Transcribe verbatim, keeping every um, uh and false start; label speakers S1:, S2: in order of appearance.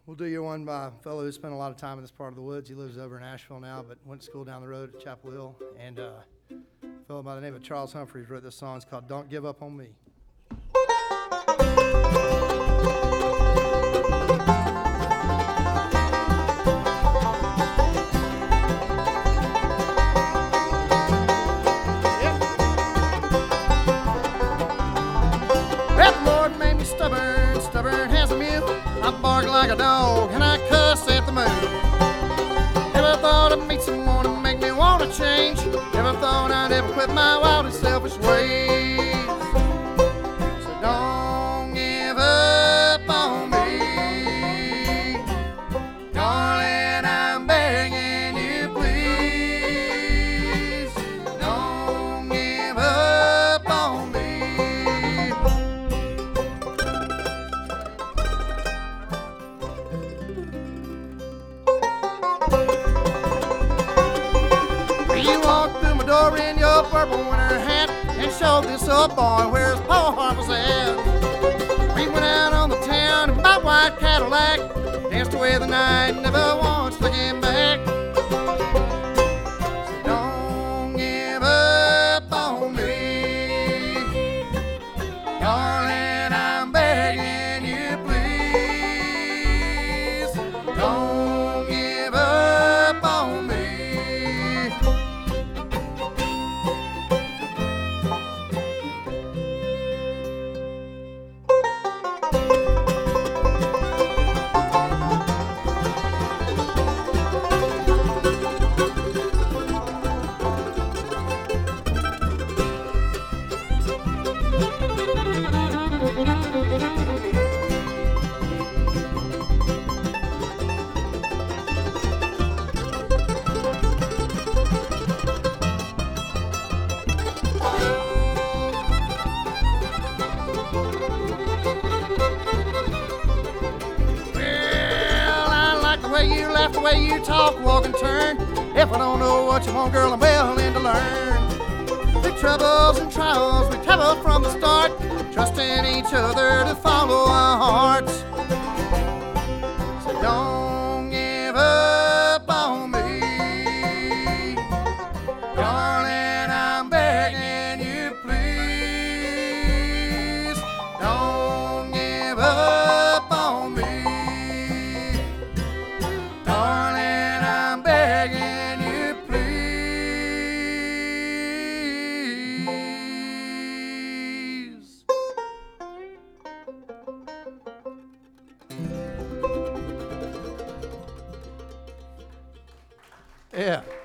S1: We'll do your one by a fellow who spent a lot of time in this part of the woods. He lives over in Asheville now, but went to school down the road at Chapel Hill. And uh, a fellow by the name of Charles Humphreys wrote this song. It's called Don't Give Up on Me. Well, the Lord made me stubborn, stubborn as a mule. I bark like a dog and I cuss at the moon. Never thought I'd meet someone to make me want to change. Never thought I'd ever quit my wild and selfish ways. So don't give up on me, darling, I'm begging you please. Don't give up on me. You walked through my door in your purple winter hat and showed this old boy where his poor heart was at. We went out on the town in my white Cadillac, danced away the night, never once looking back. So don't give up on me, darling, I'm begging you please. Don't give up on me. The way you laugh, the way you talk, walk and turn. If I don't know what you want, girl, I'm willing to learn. The troubles and trials we traveled from the start, trusting each other to follow our hearts. So don't give up on me, darling, I'm begging you please. Don't give up on me, darling, I'm begging you please. Yeah.